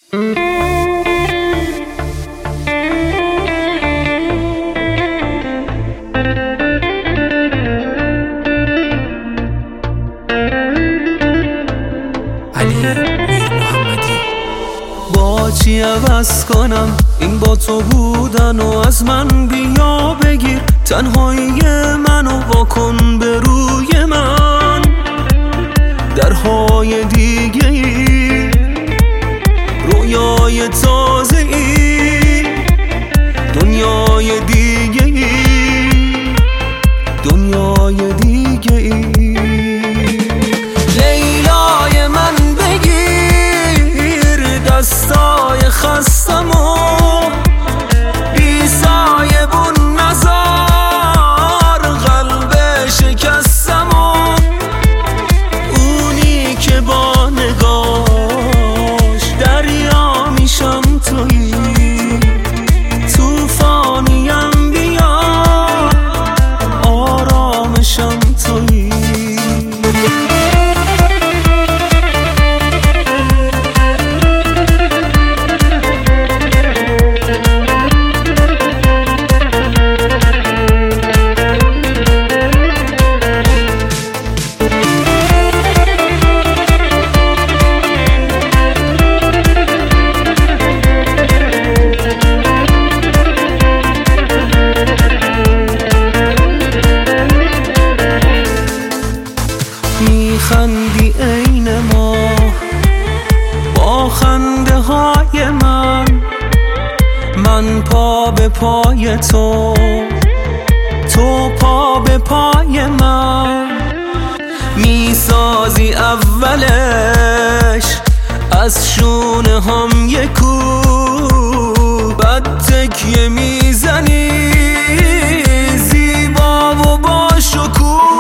با چی عوض کنم این با تو بودن و از من بیا بگیر تنهایی منو واکن به روی من درهای دیگه ای رویای تازه ای دنیای دیگه ای دنیای دیگه ای لیلای من بگیر دستای خستمو بی سایبون نزار قلب شکستمو اونی که با نگاش دریا میشم تویی توفانیم بیا آرامشم تویی میخندی عین ما با خنده های من پا به پای تو تو پا به پای من میسازی اولش از شونه هم یکو بعد تکیه میزنی زیبا و با شکوه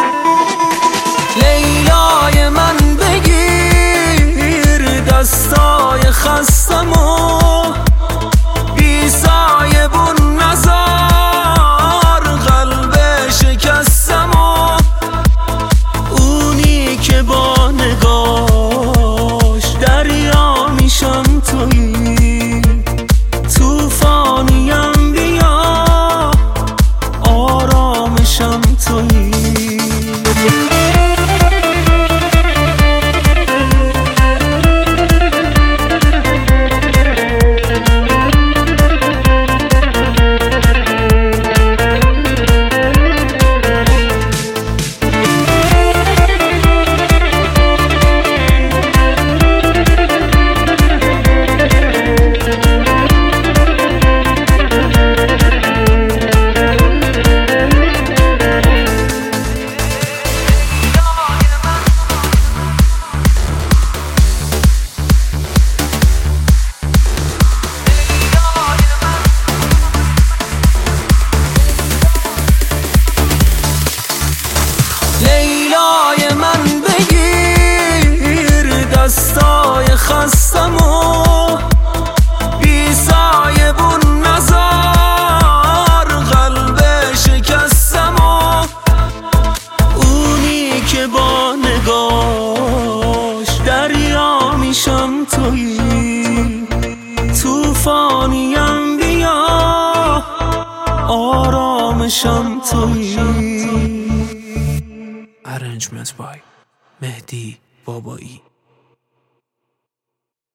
لیلای من بگیر دستای خستمو بی سایبون نزار قلب شکستمو اونی که با نگاش دریا میشم تویی توفانیم بیا آرامشم تویی لیلای من بگیر دستای خستمو بی سایبون نزار قلب شکستمو اونی که با نگاش دریا میشم تویی توفانیم بیا آرامشم تویی. Arrangements by مهدی بابایی.